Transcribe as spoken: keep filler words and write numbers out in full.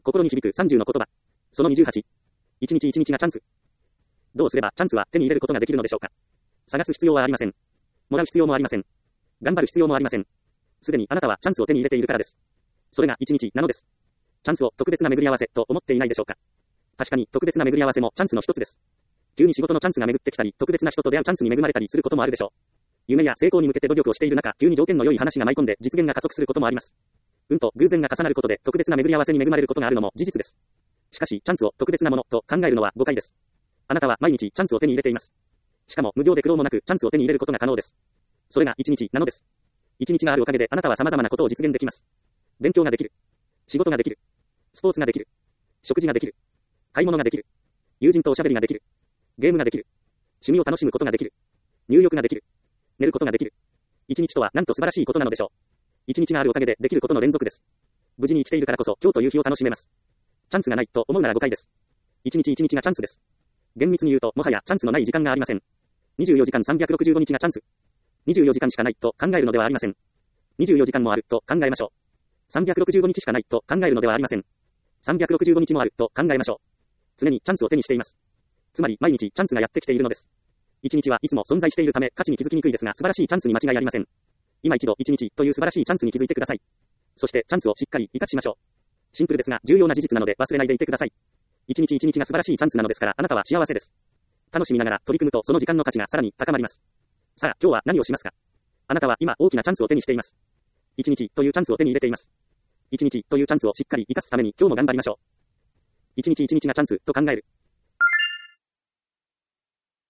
心に響くさんじゅうの言葉。そのにじゅうはち。一日一日がチャンス。どうすればチャンスは手に入れることができるのでしょうか。探す必要はありません。もらう必要もありません。頑張る必要もありません。すでにあなたはチャンスを手に入れているからです。それが一日なのです。チャンスを特別な巡り合わせと思っていないでしょうか。確かに特別な巡り合わせもチャンスの一つです。急に仕事のチャンスが巡ってきたり、特別な人と出会うチャンスに恵まれたりすることもあるでしょう。夢や成功に向けて努力をしている中、急に条件の良い話が舞い込んで実現が加速することもあります。運と偶然が重なることで特別な巡り合わせに恵まれることがあるのも事実です。しかし、チャンスを特別なものと考えるのは誤解です。あなたは毎日チャンスを手に入れています。しかも無料で苦労もなくチャンスを手に入れることが可能です。それが一日なのです。一日があるおかげであなたは様々なことを実現できます。勉強ができる。仕事ができる。スポーツができる。食事ができる。買い物ができる。友人とおしゃべりができる。ゲームができる。趣味を楽しむことができる。入浴ができる。寝ることができる。一日とはなんと素晴らしいことなのでしょう。一日があるおかげでできることの連続です。無事に生きているからこそ今日という日を楽しめます。チャンスがないと思うなら誤解です。一日一日がチャンスです。厳密に言うともはやチャンスのない時間がありません。にじゅうよじかんさんびゃくろくじゅうごにちがチャンス。にじゅうよじかんしかないと考えるのではありません。にじゅうよじかんもあると考えましょう。さんびゃくろくじゅうごにちしかないと考えるのではありません。さんびゃくろくじゅうごにちもあると考えましょう。常にチャンスを手にしています。つまり毎日チャンスがやってきているのです。一日はいつも存在しているため価値に気づきにくいですが素晴らしいチャンスに間違いありません。今一度一日という素晴らしいチャンスに気づいてください。そしてチャンスをしっかり活かしましょう。シンプルですが重要な事実なので忘れないでいてください。一日一日が素晴らしいチャンスなのですからあなたは幸せです。楽しみながら取り組むとその時間の価値がさらに高まります。さあ今日は何をしますか。あなたは今大きなチャンスを手にしています。一日というチャンスを手に入れています。一日というチャンスをしっかり活かすために今日も頑張りましょう。一日一日がチャンスと考える。